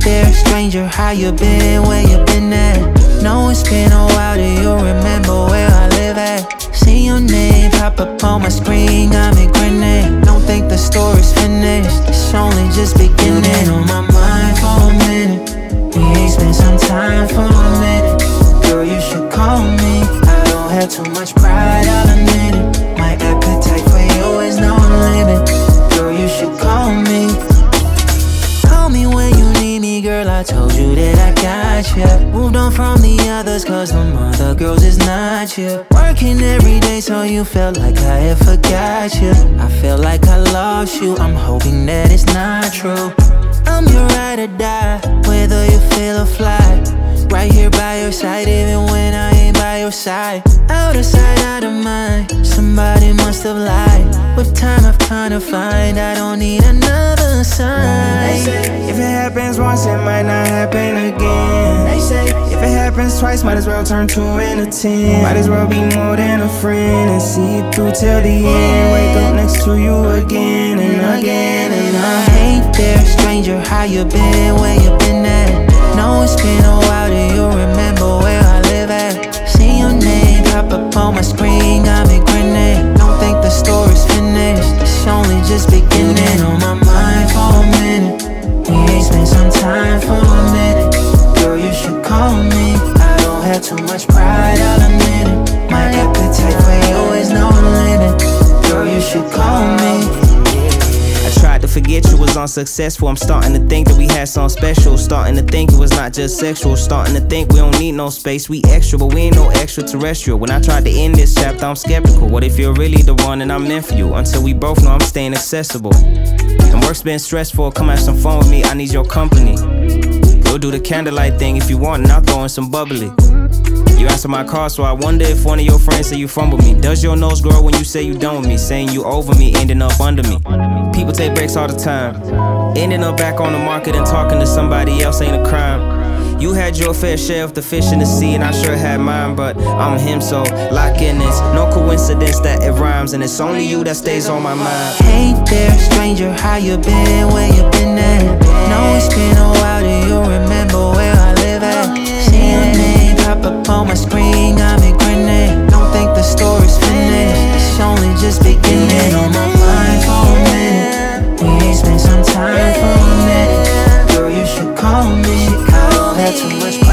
there, stranger, how you been, where you been at? Know it's been a while, do you remember where I live at? See your name pop up on my screen, got me grinning. Don't think the story's finished, it's only just beginning. Been on my mind for a minute, we ain't spent some time for a minute. Girl, you should call me, I don't have too much pride, I'll admit it. My appetite for you is no limit. Girl, you should call me. Call me when you need me, girl, I told you that I got you. Moved on from the others, cause them other girls is not you. Working every day so you felt like I had forgot you. I feel like I lost you, I'm hoping that it's not true. I'm your ride or die, whether you feel or fly. Right here by your side, even when I ain't by your side. Out of sight, out of mind, somebody must have lied. With time I've come to find I don't need another sign. They say if it happens once, it might not happen again. They say if it happens twice, might as well turn 2 into 10. Might as well be more than a friend and see it through till the end. Wake up next to you again and again and again. Hey there, stranger, how you been, where you been at? Know it's been a while, do you remember where I live at? See your name pop up on my screen, got me grinning. Don't think the story's finished, it's only just beginning. Been on my mind for a minute, we ain't spent some time for a minute. Girl, you should call me, I don't have too much pride, I'll admit it. My appetite for you is no limit. Girl, you should call me. I tried to forget you was unsuccessful. I'm starting to think that we had something special. Starting to think it was not just sexual. Starting to think we don't need no space. We extra, but we ain't no extraterrestrial. When I tried to end this chapter, I'm skeptical. What if you're really the one and I'm meant for you? Until we both know I'm staying accessible. And work's been stressful. Come have some fun with me, I need your company. We'll do the candlelight thing if you want, and I'll throw in some bubbly. You answer my call, so I wonder if one of your friends say you fumble me. Does your nose grow when you say you done with me? Saying you over me, ending up under me. People take breaks all the time. Ending up back on the market and talking to somebody else ain't a crime. You had your fair share of the fish in the sea, and I sure had mine, but I'm him, so lock in. It's no coincidence that it rhymes, and it's only you that stays on my mind. Hey there, stranger, how you been, where you been at? Know it's been a while, do you remember where I live at? See your name pop up on my screen, got me grinning. Don't think the story's finished, it's only just beginning. On my mind for a minute, we ain't spent some time for a minute. Girl, you should call me, I don't have too much